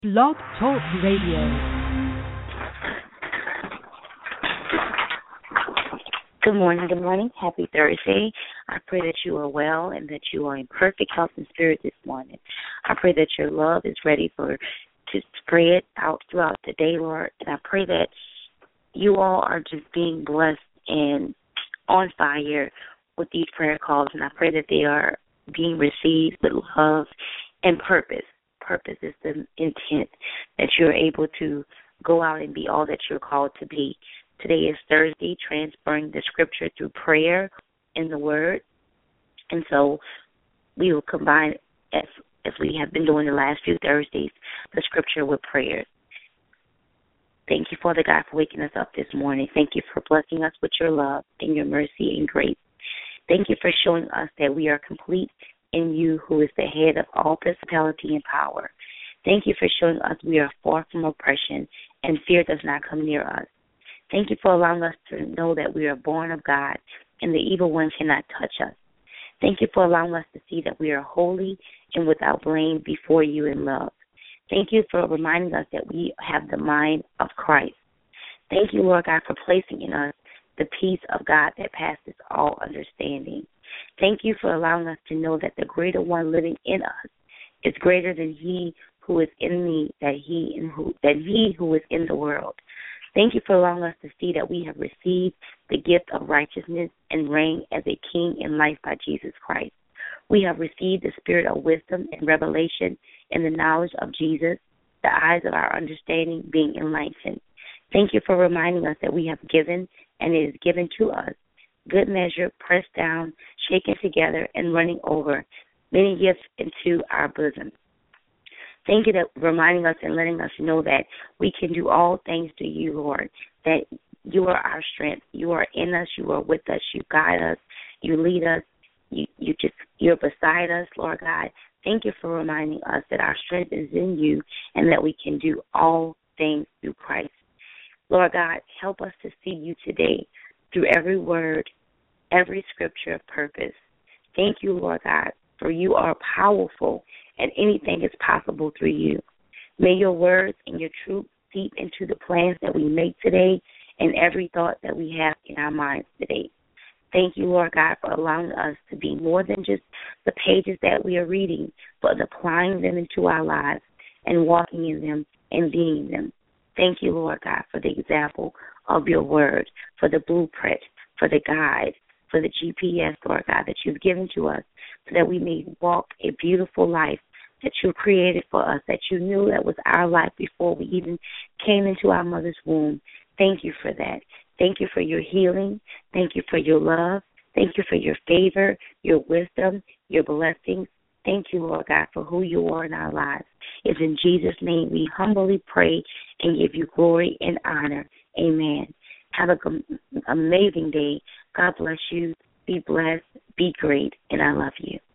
Blog Talk Radio. Good morning, good morning. Happy Thursday. I pray that you are well and that you are in perfect health and spirit this morning. I pray that your love is ready to spread out throughout the day, Lord. And I pray that you all are just being blessed and on fire with these prayer calls. And I pray that they are being received with love and purpose. Purpose is the intent that you're able to go out and be all that you're called to be. Today is Thursday, transferring the scripture through prayer and the word. And so we will combine, as we have been doing the last few Thursdays, the scripture with prayer. Thank you, Father God, for waking us up this morning. Thank you for blessing us with your love and your mercy and grace. Thank you for showing us that we are complete in you, who is the head of all principality and power. Thank you for showing us we are far from oppression and fear does not come near us. Thank you for allowing us to know that we are born of God and the evil one cannot touch us. Thank you for allowing us to see that we are holy and without blame before you in love. Thank you for reminding us that we have the mind of Christ. Thank you, Lord God, for placing in us the peace of God that passes all understanding. Thank you for allowing us to know that the greater one living in us is greater than he who is in me, than he who is in the world. Thank you for allowing us to see that we have received the gift of righteousness and reign as a king in life by Jesus Christ. We have received the spirit of wisdom and revelation and the knowledge of Jesus, the eyes of our understanding being enlightened. Thank you for reminding us that we have given and it is given to us. Good measure, pressed down, shaken together, and running over, many gifts into our bosom. Thank you for reminding us and letting us know that we can do all things through you, Lord, that you are our strength. You are in us. You are with us. You guide us. You lead us. You're beside us, Lord God. Thank you for reminding us that our strength is in you and that we can do all things through Christ. Lord God, help us to see you today through every word, every scripture of purpose. Thank you, Lord God, for you are powerful and anything is possible through you. May your words and your truth seep into the plans that we make today and every thought that we have in our minds today. Thank you, Lord God, for allowing us to be more than just the pages that we are reading, but applying them into our lives and walking in them and being in them. Thank you, Lord God, for the example of your word, for the blueprint, for the guide, for the GPS, Lord God, that you've given to us so that we may walk a beautiful life that you created for us, that you knew that was our life before we even came into our mother's womb. Thank you for that. Thank you for your healing. Thank you for your love. Thank you for your favor, your wisdom, your blessings. Thank you, Lord God, for who you are in our lives. It's in Jesus' name we humbly pray and give you glory and honor. Amen. Have an amazing day. God bless you. Be blessed. Be great. And I love you.